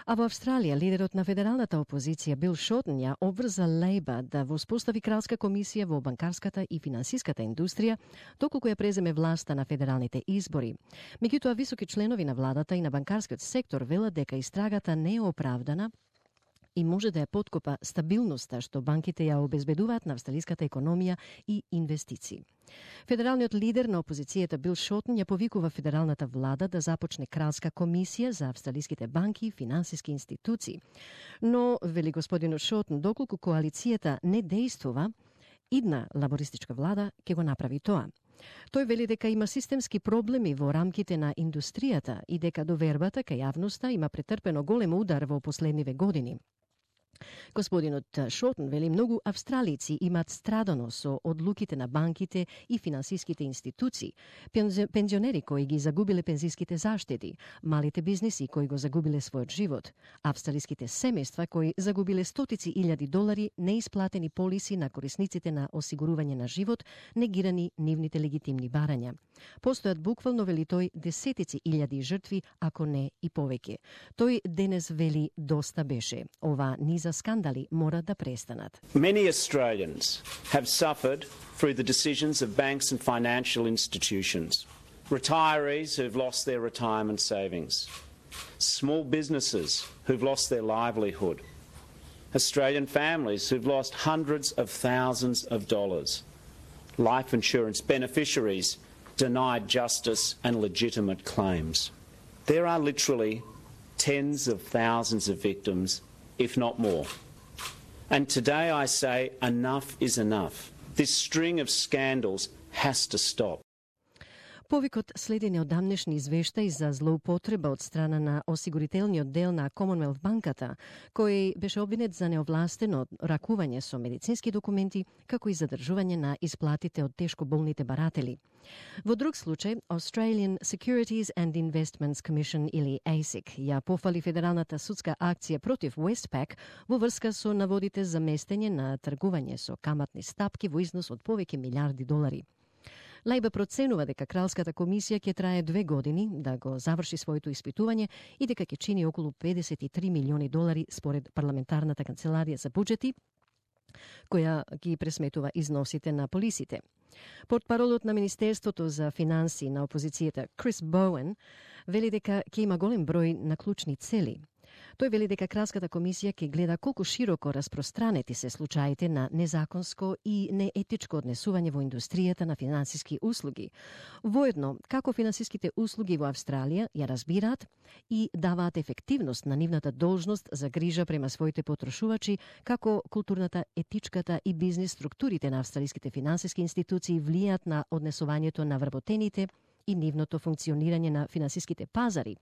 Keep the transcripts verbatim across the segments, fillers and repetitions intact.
А во Австралија, лидерот на федералната опозиција Бил Шотен ја обврза Лејба да воспостави кралска комисија во банкарската и финансиската индустрија, доколку ја преземе власта на федералните избори. Меѓутоа, високи членови на владата и на банкарскиот сектор велат дека истрагата не е оправдана и може да ја подкопа стабилноста што банките ја обезбедуваат на австралиската економија и инвестиции. Федералниот лидер на опозицијата Бил Шотен ја повикува федералната влада да започне кралска комисија за австралиските банки и финансиски институции. Но, вели господинот Шотен, доколку коалицијата не дејствува, идна лабористичка влада ќе го направи тоа. Тој вели дека има системски проблеми во рамките на индустријата и дека довербата кај јавноста има претрпено голем удар во последниве години. Господинот Шотен вели многу австралици имаат страдано со одлуките на банките и финансиските институции, пензионери кои ги загубиле пензиските заштеди, малите бизниси кои го загубиле својот живот, австралиските семејства кои загубиле стотици илјади долари неисплатени полиси на корисниците на осигурување на живот, негирани нивните легитимни барања. Постојат буквално, вели тој, десетици илјади жртви, ако не и повеќе. Тој денес вели доста беше. Ова низа скандали мора да престанат. Many Australians have suffered through the decisions of banks and financial institutions. Retirees who've lost their retirement savings. Small businesses who've lost their livelihood. Australian families who've lost hundreds of thousands of dollars. Life insurance beneficiaries denied justice and legitimate claims. There are literally tens of thousands of victims, if not more. And today I say enough is enough. This string of scandals has to stop. Повикот следи неодамнешни извештаи за злоупотреба од страна на осигурителниот дел на Commonwealth банката, кој беше обвинет за неовластено ракување со медицински документи, како и задржување на исплатите од тешко болните баратели. Во друг случај, Australian Securities and Investments Commission или A S I C ја пофали федералната судска акција против Westpac во врска со наводите за местење на тргување со каматни стапки во износ од повеќе милиарди долари. Лајба проценува дека кралската комисија ќе трае две години да го заврши своето испитување и дека ќе чини околу педесет и три милиони долари според парламентарната канцеларија за буџети, која ги пресметува износите на полисите. Портпаролот на Министерството за финансии на опозицијата Крис Боуен вели дека ќе има голем број на клучни цели. Тој вели дека кралската комисија ќе гледа колку широко распространети се случаите на незаконско и неетичко однесување во индустријата на финансиски услуги. Воедно, како финансиските услуги во Австралија ја разбираат и даваат ефективност на нивната должност за грижа према своите потрошувачи, како културната, етичката и бизнис структурите на австралиските финансиски институции влијаат на однесувањето на вработените и нивното функционирање на финансиските пазари.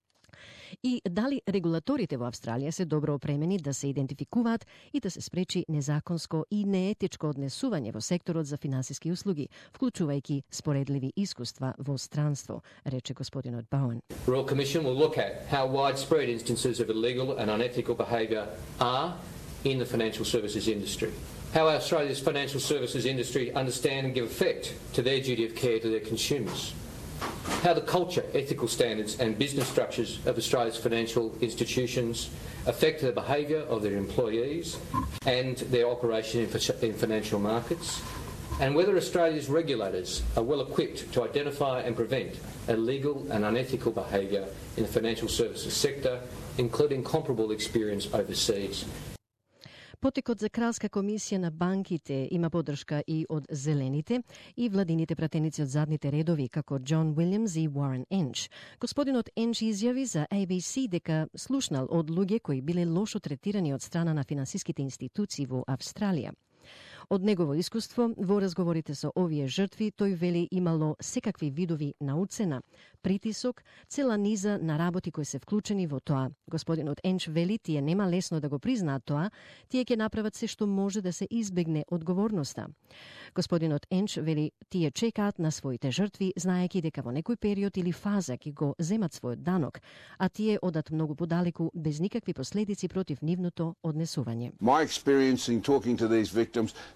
И дали регулаторите во Австралија се добро опремени да се идентификуваат и да се спречи незаконско и неетичко однесување во секторот за финансиски услуги, вклучувајќи споредливи искуства во странство, рече господинот Боуен. The Royal Commission will look at how widespread instances of illegal and unethical behaviour are in the financial services industry. How Australia's financial services industry understand and give effect to their duty of care to their consumers. How the culture, ethical standards and business structures of Australia's financial institutions affect the behaviour of their employees and their operation in financial markets, and whether Australia's regulators are well equipped to identify and prevent illegal and unethical behaviour in the financial services sector, including comparable experience overseas. Потекот за кралска комисија на банките има поддршка и од зелените и владините пратеници од задните редови, како Џон Уилјамс и Уорен Енч. Господинот Енч изјави за A B C дека слушнал од луѓе кои биле лошо третирани од страна на финансиските институции во Австралија. Од негово искуство во разговорите со овие жртви, тој вели имало секакви видови на уцена, притисок, цела низа на работи кои се вклучени во тоа. Господинот Енч вели тие нема лесно да го признаат тоа, тие ќе направат се што може да се избегне одговорноста. Господинот Енч вели тие чекаат на своите жртви, знаејќи дека во некој период или фаза ќе го земат својот данок, а тие одат многу подалеку без никакви последици против нивното однесување. My experience in talking to these victims,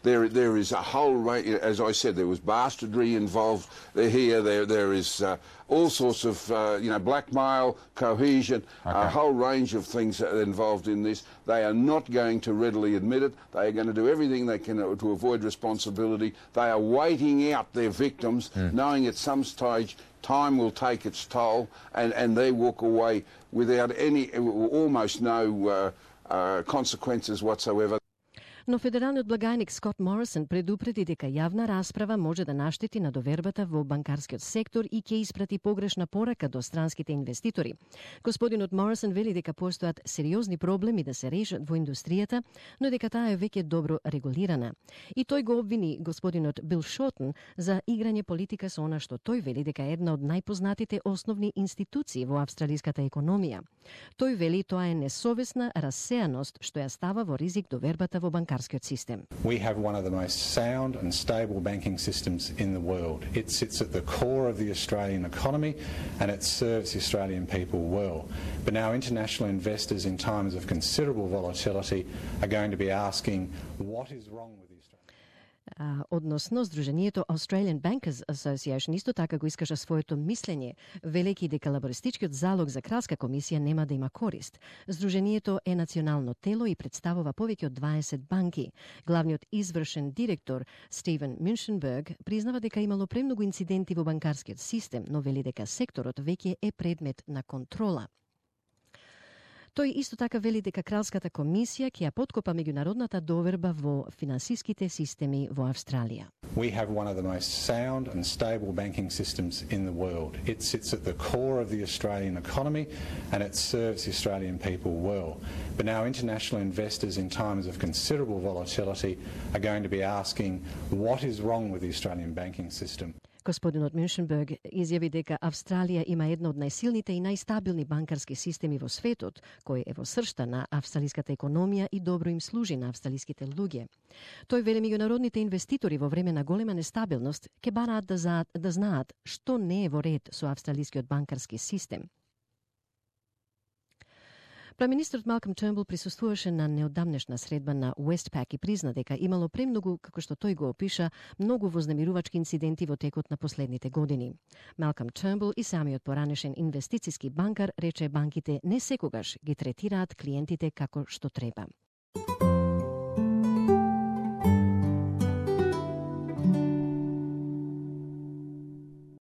There, there is a whole range, as I said, there was bastardry involved here. There, there is uh, all sorts of, uh, you know, blackmail, cohesion, okay. a whole range of things involved in this. They are not going to readily admit it. They are going to do everything they can to avoid responsibility. They are waiting out their victims, mm. knowing at some stage time will take its toll, and, and they walk away without any, almost no uh, uh, consequences whatsoever. Но федералниот благајник Скот Морисон предупреди дека јавна расправа може да наштети на довербата во банкарскиот сектор и ќе испрати погрешна порака до странските инвеститори. Господинот Морисон вели дека постојат сериозни проблеми да се решат во индустријата, но дека таа е веќе добро регулирана. И тој го обвини господинот Бил Шотен за играње политика со она што тој вели дека е една од најпознатите основни институции во австралиската економија. Тој вели тоа е несовесна рассеаност што ја става во ризик довербата во банкарскиот system. We have one of the most sound and stable banking systems in the world. It sits at the core of the Australian economy and it serves the Australian people well. But now international investors in times of considerable volatility are going to be asking what is wrong with the Australian. А, односно, Сдруженијето Australian Bankers Association исто така го искажа своето мислење, велејќи дека лабористичкиот залог за кралска комисија нема да има корист. Сдруженијето е национално тело и представува повеќе од дваесет банки. Главниот извршен директор Стивен Мюншенберг признава дека имало премногу инциденти во банкарскиот систем, но вели дека секторот веќе е предмет на контрола. Тој исто така вели дека кралската комисија ќе ја поткопа меѓународната доверба во финансиските системи во Австралија. We have one of the most sound and stable banking systems in the world. It sits at the core of the Australian economy and it serves the Australian people well. But now international investors in times of considerable volatility are going to be asking what is wrong with the Australian banking system. Господинот Мюншенберг изјави дека Австралија има една од најсилните и најстабилни банкарски системи во светот, кој е во сршта на австралиската економија и добро им служи на австралиските луѓе. Тој вели меѓународните инвеститори во време на голема нестабилност ќе бараат да, за, да знаат што не е во ред со австралискиот банкарски систем. Преминистерот Малком Тернбул присуствуваше на неодамнешна средба на Westpac и призна дека имало премногу, како што тој го опиша, многу вознемирувачки инциденти во текот на последните години. Малком Тернбул и самиот поранешен инвестициски банкар рече банките не секогаш ги третираат клиентите како што треба.